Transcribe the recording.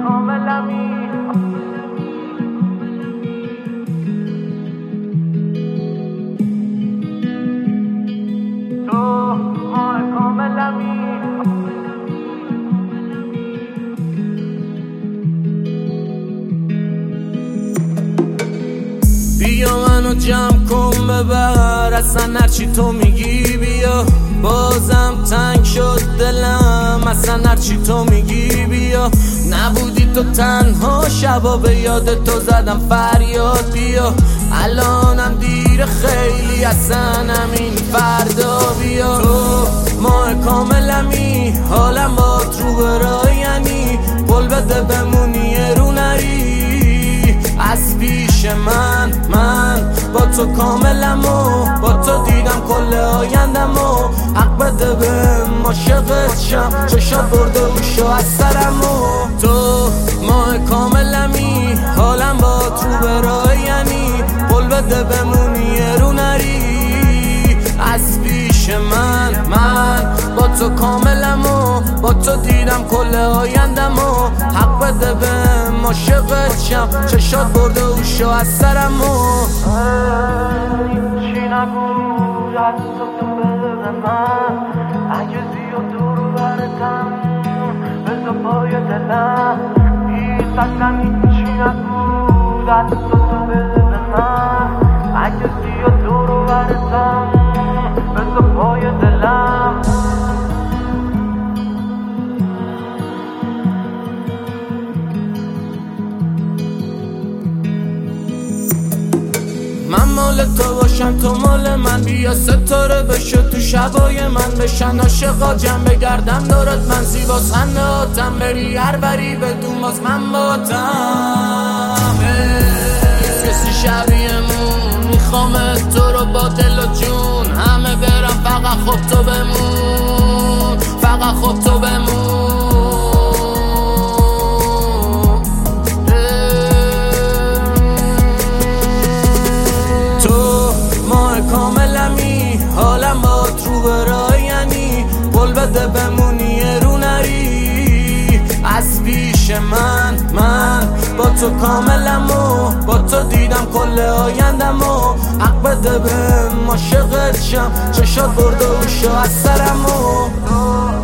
کاملمی تو ماه کاملمی بیا منو جمع کن ببر اصلا هرچی تو میگی بیا بازم تنگ شد دلم اصلا هرچی تو میگی بیا نبودی تو تنها شبا به یاد تو زدم فریاد بیا الانم دیر خیلی اصلا همین فردا بیا تو ماه کاملمی حالم با رو برایمی قول بده بمونی رو نری از پیش من با تو کاملم و با تو دیدم کل آیندم و حق بده بهم عاشقت شم چشات برده اوشو از سرم و تو ماه کاملمی حالم با تو برایمی قول بده بمونی رو نری از پیش من با تو کاملم و با تو دیدم کل آیندم و حق بده بهم عاشقت شم چشات برده اوشو از سرم و چی نگو دستتو بده به من اگه زیاد دور برتم بذار پای دلم هیچ اصلا چی نگو دستتو بده به من اگه زیاد دور برتم بذار پای دلم من مال تو باشم تو مال من بیا ستاره بشو تو شبای من بشن عاشقا جمع بگردم دارد من زیبا سن آتم بری هر بری بدون باز من باتم کسی شبیهمون میخوام تو رو با دل و جون همه برم فقط خب تو بمون فقط خب تو بمون کاملمی حالم با رو برایمی قول بده بمونی رو نری از پیش من با تو کاملم و با تو دیدم کل آیندم و حق بده بهم عاشقت شم چشات برده اوشو از سرم و